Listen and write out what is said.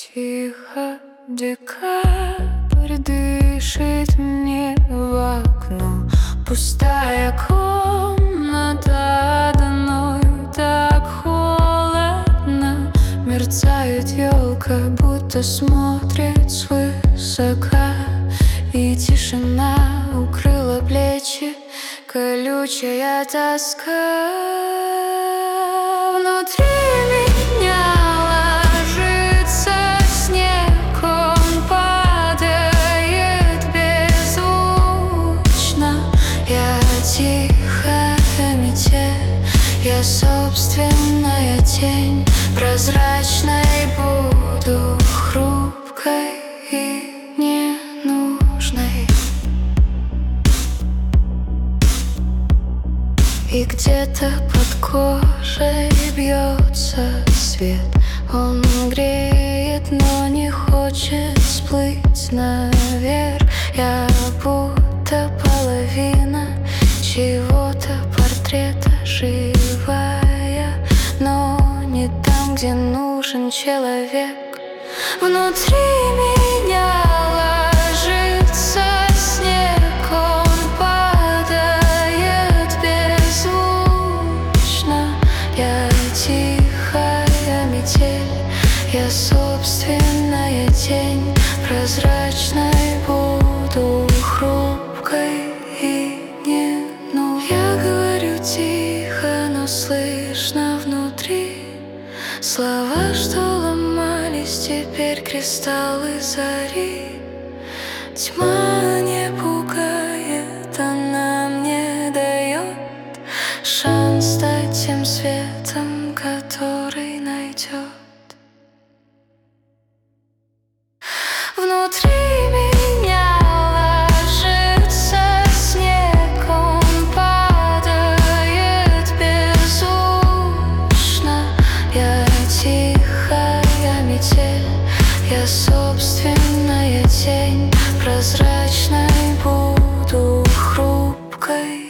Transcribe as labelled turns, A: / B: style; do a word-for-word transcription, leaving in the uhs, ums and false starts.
A: Тихо декабрь дышит мне в окно. Пустая комната, одной так холодно. Мерцает елка, будто смотрит свысока. И тишина укрыла плечи, колючая тоска. Внутри меня ложится снег, он падает беззвучно. Я тихая метель, я собственная тень. Прозрачной буду, хрупкой и ненужной. И где-то под кожей бьется свет. Он греет, но не хочет всплыть наверх. Я будто половина чего-то портрета, живая, но не там, где нужен человек. Внутри меня ложится снег, он падает беззвучно. Я тихая метель, я собственная тень. Прозрачной буду, хрупкой и ненужной. Я говорю тихо, но слышно внутри слова, что ломались, теперь кристаллы зари. Тьма не пугает, она мне дает шанс стать тем светом, который найдет. Внутри меня ложится снег, он падает беззвучно. Я тихая метель, я собственная тень. Прозрачной буду, хрупкой